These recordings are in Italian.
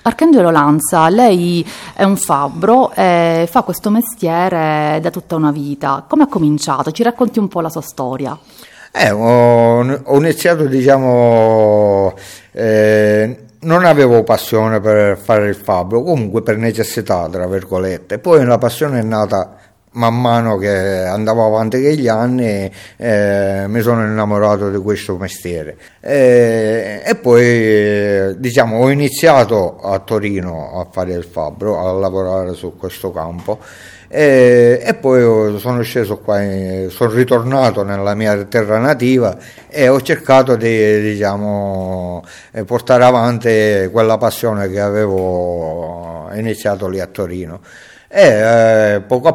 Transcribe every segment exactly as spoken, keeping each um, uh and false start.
Arcangelo Lanza, lei è un fabbro e fa questo mestiere da tutta una vita. Come ha cominciato? Ci racconti un po' la sua storia? Eh, ho, ho iniziato, diciamo, eh, non avevo passione per fare il fabbro, comunque per necessità, tra virgolette. Poi la passione è nata man mano che andavo avanti con gli anni, eh, mi sono innamorato di questo mestiere. E, e poi, diciamo, ho iniziato a Torino a fare il fabbro, a lavorare su questo campo. E, e poi sono sceso qua, in, sono ritornato nella mia terra nativa e ho cercato di, diciamo, portare avanti quella passione che avevo iniziato lì a Torino. E eh, poco a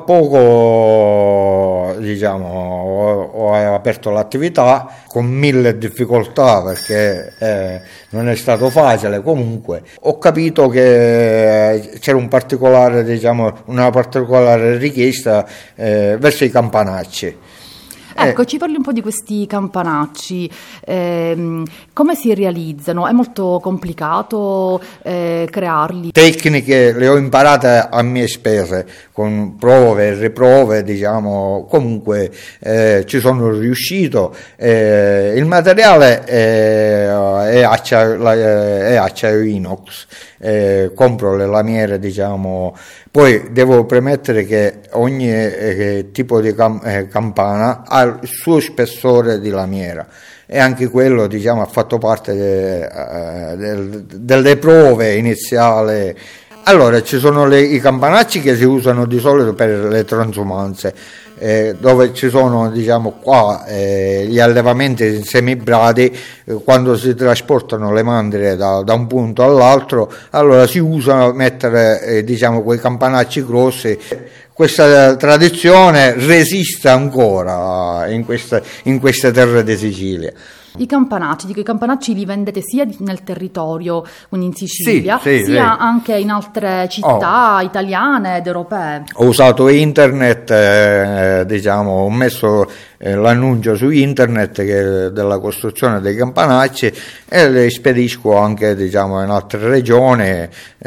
poco, diciamo, ho, ho aperto l'attività con mille difficoltà, perché eh, non è stato facile. Comunque ho capito che c'era un particolare, diciamo, una particolare richiesta eh, verso i campanacci. Ecco, ci parli un po' di questi campanacci, eh, come si realizzano? È molto complicato eh, crearli? Tecniche le ho imparate a mie spese, con prove e riprove, diciamo, comunque eh, ci sono riuscito. Eh, il materiale è, è, acciaio, è acciaio inox, eh, compro le lamiere, diciamo. Poi devo premettere che ogni eh, tipo di cam- eh, campana ha il suo spessore di lamiera, e anche quello, diciamo, ha fatto parte de, eh, del, delle prove iniziali. Allora, ci sono le, i campanacci che si usano di solito per le transumanze, eh, dove ci sono, diciamo, qua eh, gli allevamenti semibradi, eh, quando si trasportano le mandrie da, da un punto all'altro, allora si usano mettere, eh, diciamo, quei campanacci grossi. Questa tradizione resiste ancora in, questa, in queste terre di Sicilia. I campanacci, dico, i campanacci li vendete sia nel territorio, quindi in Sicilia, sì, sì, sia sì. anche in altre città oh. italiane ed europee. Ho usato internet, eh, diciamo, ho messo eh, l'annuncio su internet che, della costruzione dei campanacci, e le spedisco anche, diciamo, in altre regioni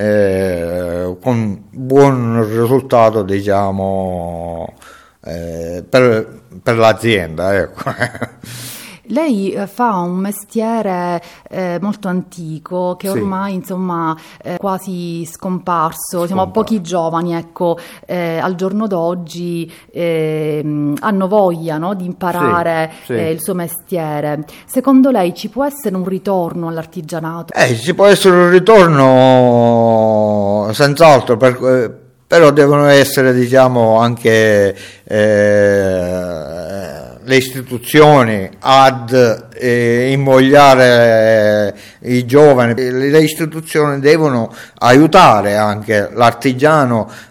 eh, con buon risultato, diciamo, eh, per, per l'azienda, ecco. Lei eh, fa un mestiere eh, molto antico che ormai, sì. insomma, è quasi scomparso. Siamo a pochi giovani, ecco, eh, al giorno d'oggi eh, hanno voglia, no, di imparare sì, sì. Eh, il suo mestiere. Secondo lei ci può essere un ritorno all'artigianato? Eh, ci può essere un ritorno senz'altro, per, però devono essere, diciamo, anche eh, le istituzioni ad eh, invogliare eh, i giovani. Le istituzioni devono aiutare anche l'artigiano